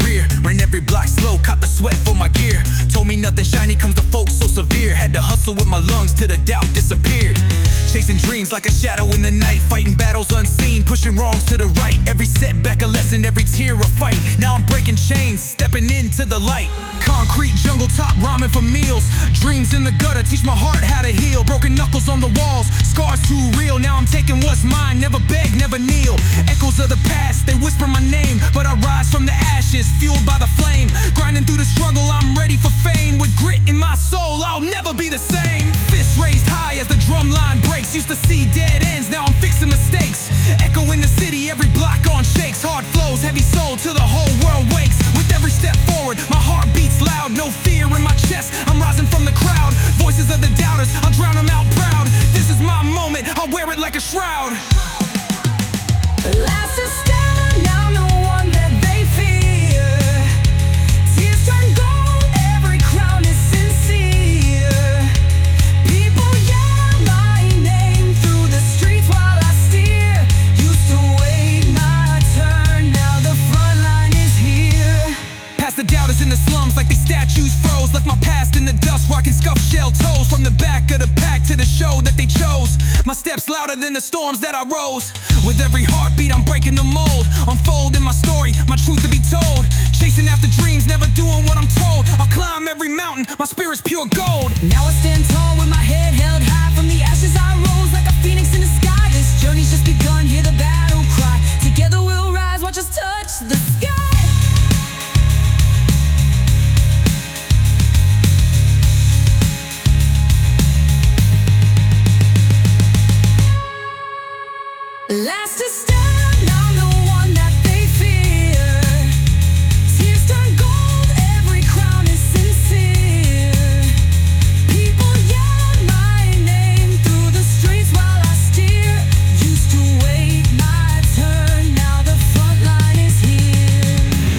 career. Ran every block slow, caught the sweat for my gear. Told me nothing shiny comes to folks so severe. Had to hustle with my lungs till the doubt disappeared. Chasing dreams like a shadow in the night, fighting battles unseen, pushing wrongs to the right. Every setback a lesson, every tear a fight. Now I'm breaking chains, stepping into the light. Concrete jungle top, rhyming for meals. Dreams in the gutter, teach my heart how to heal. Broken knuckles on the walls, scars too real. Now I'm taking what's mine, never beg, never kneel. Echoes of the past, they whisper my name, but I rise from the ashes, fueled by the flame. Grinding through the struggle, I'm ready for fame. With grit in my soul, I'll never be the same. Fists raised high as the drum line breaks. Used to see dead ends, now I'm fixing mistakes. Echo in the city, every block on shakes. Hard flows, heavy soul till the whole world wakes. With every step forward, my heart beats loud. No fear in my chest, I'm rising from the crowd. Voices of the doubters, I'll drown them out proud. This is my moment, I'll wear it like a shroud. Last to stand, now no one that they fear. Tears turn gold, every crown is sincere. People yell my name through the streets while I steer. Used to wait my turn, now the front line is here. Past the doubters in the slums like they statues froze. Left my past in the dust, rocking scuffed shell toes. From the back of the pack to the show that they chose. My steps louder than the storms that I rose. With every heartbeat I'm breaking the mold, unfolding my story, my truth to be told. Chasing after dreams, never doing what I'm told. I'll climb every mountain, my spirit's pure gold. Now I stand tall with my head held high. From the ashes I rose like a phoenix in the sky. This journey's just begun, hear the battle cry. Together we'll rise, watch us touch the sky. Last to stand, I'm the one that they fear. Tears turn gold, every crown is sincere. People yell my name through the streets while I steer. Used to wait my turn, now the front line is here.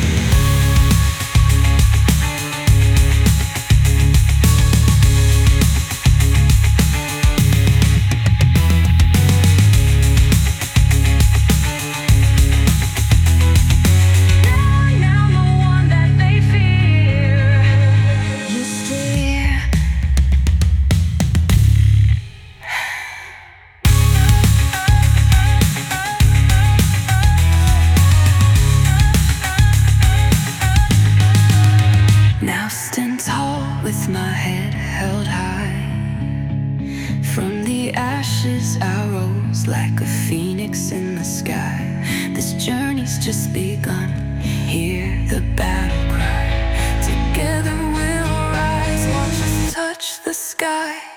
Now stand tall with my head held high. From the ashes I rose like a phoenix in the sky. This journey's just begun, hear the battle cry. Together we'll rise, watch us touch the sky.